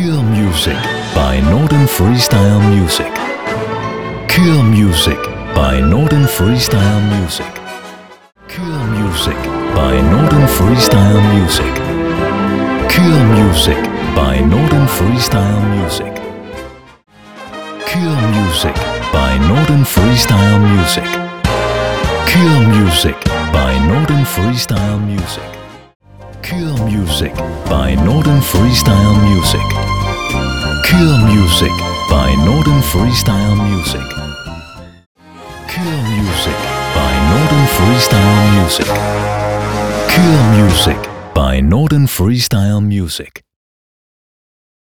Cure Music by Northern Freestyle Music. Cure Music by Northern Freestyle Music. Cure Music by Northern Freestyle Music. Cure Music by Northern Freestyle Music. Cure Music by Northern Freestyle Music. Cure Music by Northern Freestyle Music. Cure Music by Northern Freestyle Music. Cure Music by Northern Freestyle Music. Cure Music by Northern Freestyle Music. Cure Music by Northern Freestyle Music.